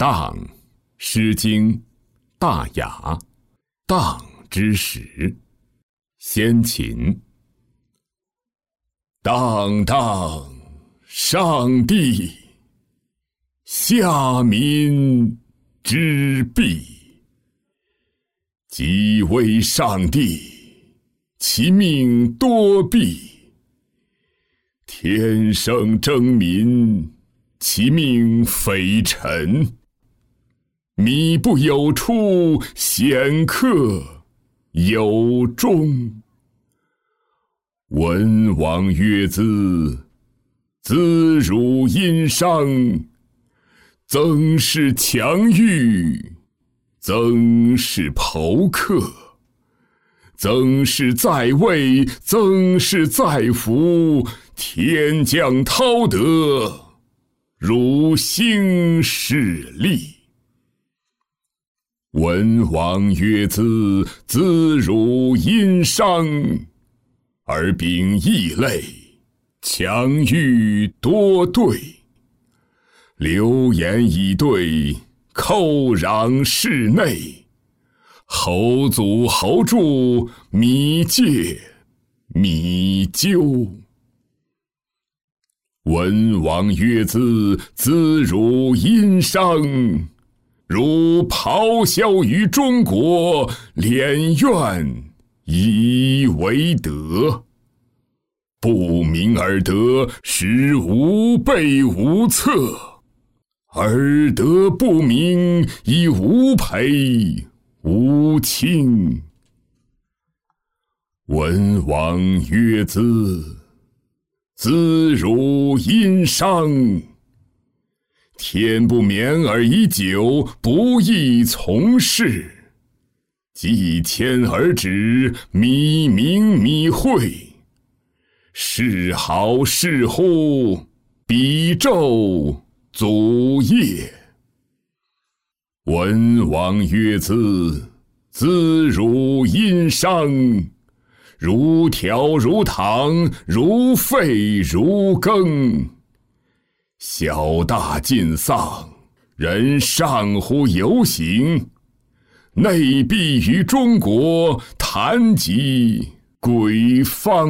荡，《诗经·大雅》，荡之始，先秦。荡荡，上帝，下民之弊。即为上帝，其命多弊；天生争民，其命匪臣。靡不有初，显克有终。文王曰资，资汝殷商；曾氏强欲，曾氏剖克；曾氏在位，曾氏在服。天降滔德，汝兴势利。文王曰资，资汝殷商；而秉异类，强欲多对。流言以对，寇攘室内。侯祖侯助，米介，米纠。文王曰资，资汝殷商；汝咆哮于中国，敛怨以为德。不鸣而得，使无备无策；而得不鸣，以无培无亲。文王曰资，资汝殷商；天不免而以久，不亦从事。既迁而止，靡名靡讳。是好是乎，彼纣祖业。文王曰资，资汝殷商；如条如堂，如沸如羹。小大尽丧，人上乎游行。内必于中国，谈及鬼方。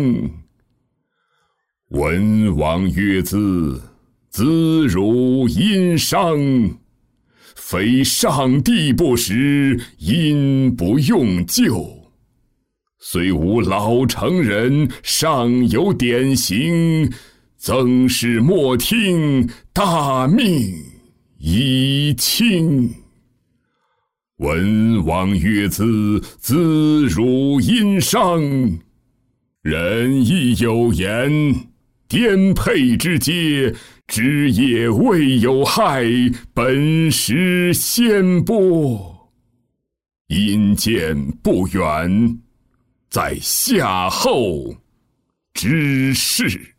文王曰资，资汝殷商；非上帝不识，殷不用救。虽无老成人，尚有典刑。曾氏莫听，大命已倾。文王曰资，资汝殷商；人亦有言，颠沛之阶，枝叶未有害，本实先播。因见不远，在夏后之事。